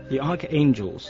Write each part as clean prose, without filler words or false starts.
The Archangels.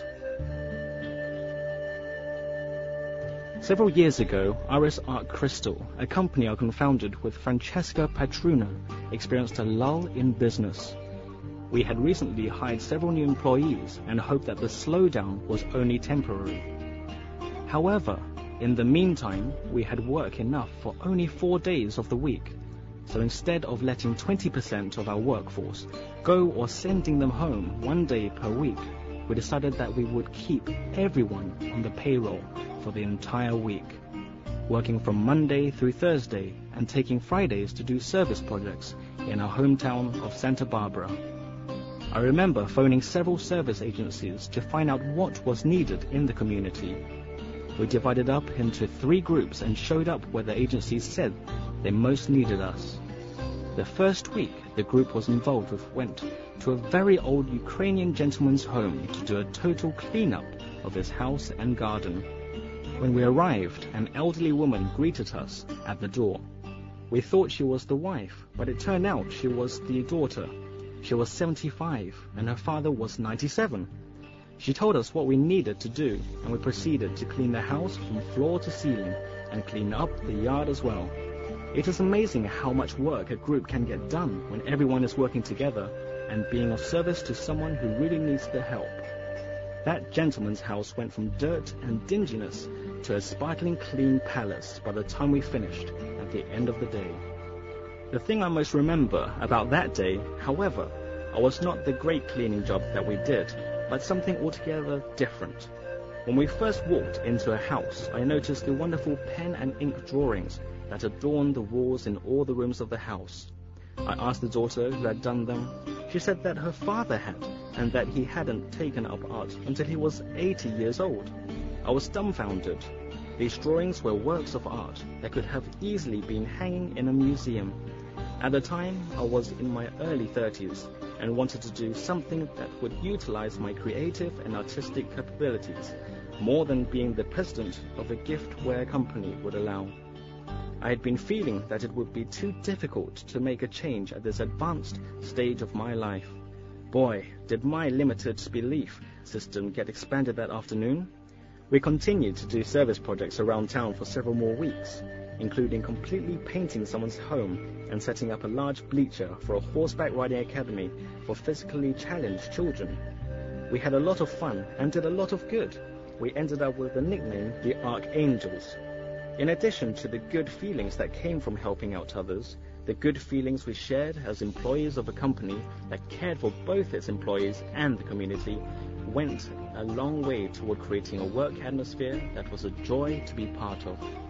Several years ago, Iris Arc Crystal, a company I co-founded with Francesca Patruno, experienced a lull in business. We had recently hired several new employees and hoped that the slowdown was only temporary. However, in the meantime, we had work enough for only 4 days of the week. So instead of letting 20% of our workforce go or sending them home 1 day per week, we decided that we would keep everyone on the payroll for the entire week, working from Monday through Thursday and taking Fridays to do service projects in our hometown of Santa Barbara. I remember phoning several service agencies to find out what was needed in the community. We divided up into 3 groups and showed up where the agencies said they most needed us. The first week the group was involved with went to a very old Ukrainian gentleman's home to do a total cleanup of his house and garden. When we arrived, an elderly woman greeted us at the door. We thought she was the wife, but it turned out she was the daughter. She was 75 and her father was 97. She told us what we needed to do, and we proceeded to clean the house from floor to ceiling and clean up the yard as well. It is amazing how much work a group can get done when everyone is working together and being of service to someone who really needs the help. That gentleman's house went from dirt and dinginess to a sparkling clean palace by the time we finished at the end of the day. The thing I most remember about that day, however, was not the great cleaning job that we did, but something altogether different. When we first walked into a house, I noticed the wonderful pen and ink drawings that adorned the walls in all the rooms of the house. I asked the daughter who had done them. She said that her father had, and that he hadn't taken up art until he was 80 years old. I was dumbfounded. These drawings were works of art that could have easily been hanging in a museum. At the time, I was in my early 30s and wanted to do something that would utilize my creative and artistic capabilities more than being the president of a giftware company would allow. I had been feeling that it would be too difficult to make a change at this advanced stage of my life. Boy, did my limited belief system get expanded that afternoon. We continued to do service projects around town for several more weeks, including completely painting someone's home and setting up a large bleacher for a horseback riding academy for physically challenged children. We had a lot of fun and did a lot of good. We ended up with the nickname the Archangels. In addition to the good feelings that came from helping out others, the good feelings we shared as employees of a company that cared for both its employees and the community went a long way toward creating a work atmosphere that was a joy to be part of.